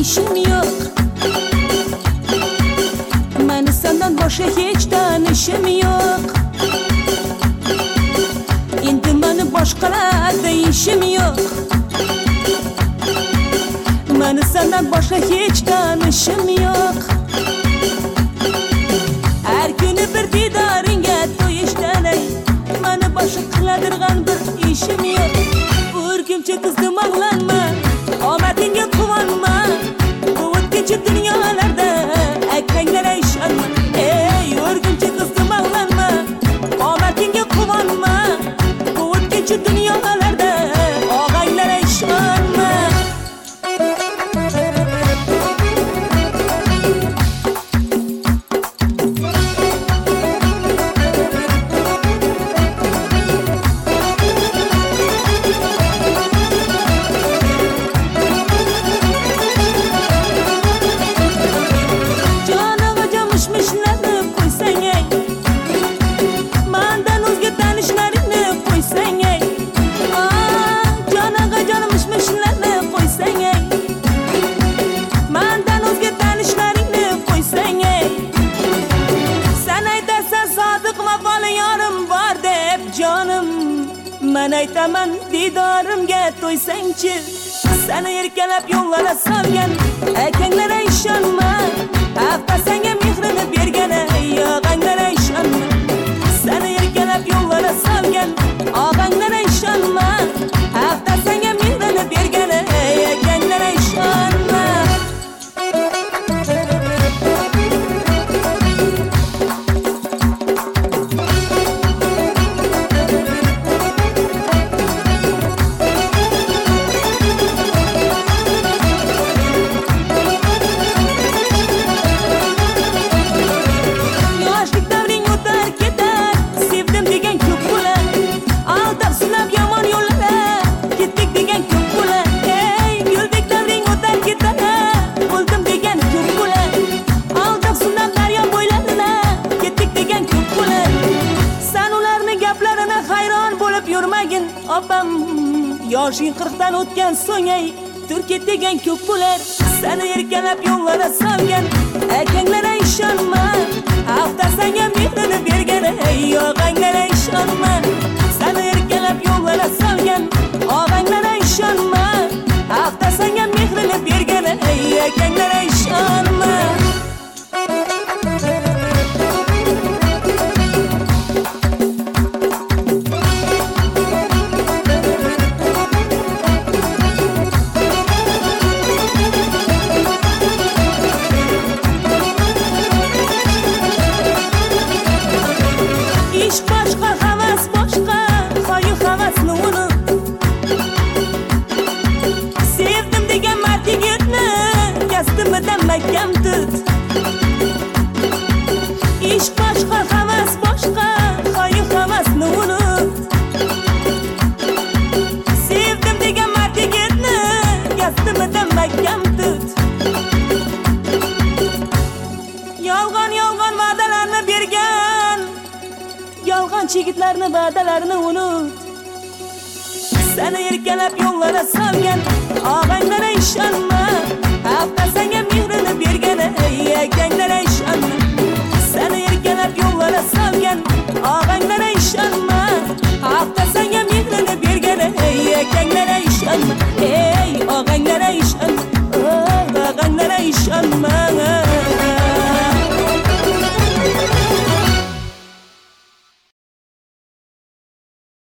işim yok. Meni senden başka hiç tanışım yok. Endi meni boshqalarda işim yok. Meni senden başka hiç tanışım yok. Her günü bir didaringga to'yishdan meni boshqa qiladigan bir işim yok. O'rgimcha qizdim ağlanma, omadingga quvonma. Bu o'tkinchi dunyolarda aytganlari ishonma. Ey o'rgimcha qizdim ağlanma, omadingga quvonma. Bu o'tkinchi dunyolarda og'aylarga ishonma. Men aytaman didorimga to'ysangchi. Seni erkalab yo'llara solgan akanglara ishonma. Hafta senga mehrini bergan og'anglara ishonma. Seni erkalab yo'llara solgan og'anglara ishonma. Hafta senga mehrini bergan akanglara ishonma. Opam yoshing 40dan o'tgan so'ng turk degan ko'p bo'lar. Seni erkalab yo'llara solgan akanglara ishonma. Hafta senga mehrini bergan og'anglara ishonma. Seni erkalab yo'llara solgan og'anglara ishonma. Hafta senga mehrini bergan akanglara ishonma. Mahkam tut. İş başka, havas başka, hayır havasını unut. Sevdim degan mardigirni yastimidan mahkam tut. Yolg'on va'dalarni bergan yolg'onchi yigitlarni va'dalarini unut. Seni erkalab yo'llara solgan og'anglara ishonma. Hafta senga mehrini bergan akanglara ishonma. Seni erkalab yo'llara solgan og'anglara ishonma. Hafta senga mehrini bergan akanglara ishonma. Ey og'anglara ishonma, og'anglara ishonma.